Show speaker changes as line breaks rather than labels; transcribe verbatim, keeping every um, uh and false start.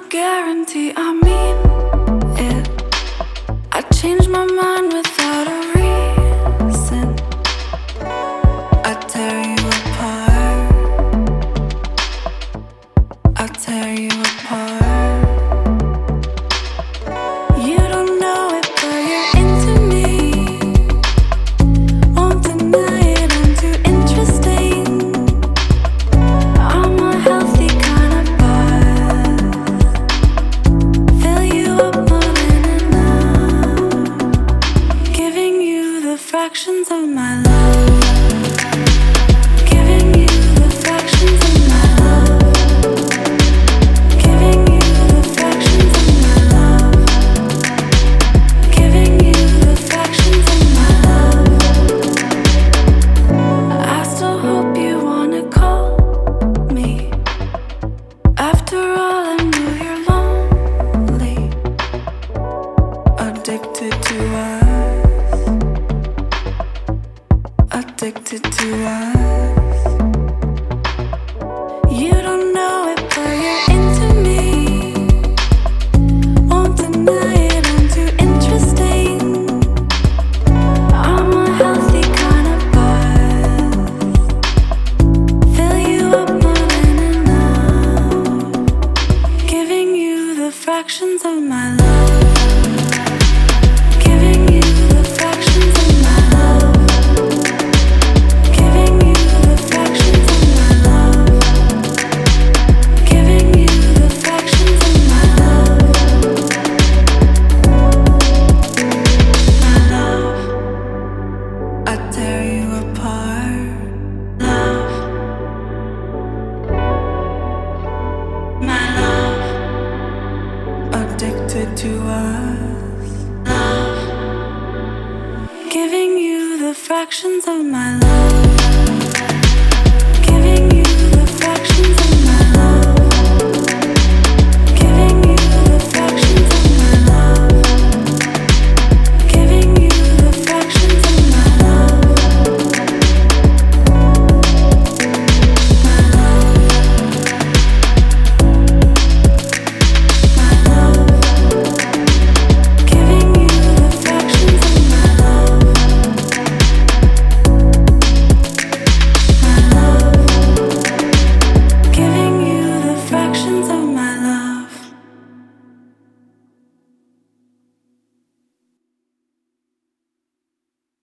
guarantee I mean it. I changed my mind without a reason. I tear you apart. I tear you apart. You don't know it, but you're into me. Won't deny it, I'm too interesting. I'm a healthy kind of buzz. Fill you up more than enough. Giving you the fractions of my love. Giving you the fractions of my love. Giving you the fractions of my love. Giving you the fractions of my love. I still hope you wanna call me. After all, I know you're lonely. Addicted to us. Addicted to us. You don't know it, but you're into me. Won't deny it, I'm too interesting. I'm a healthy kind of buzz. Fill you up more than enough. Giving you the fractions of my love. Giving you the fractions of my love. Giving you the fractions of my love. Giving you the fractions of my love. My love, I tear you apart. Love, my love, addicted to us. Love, giving you the fractions of my love.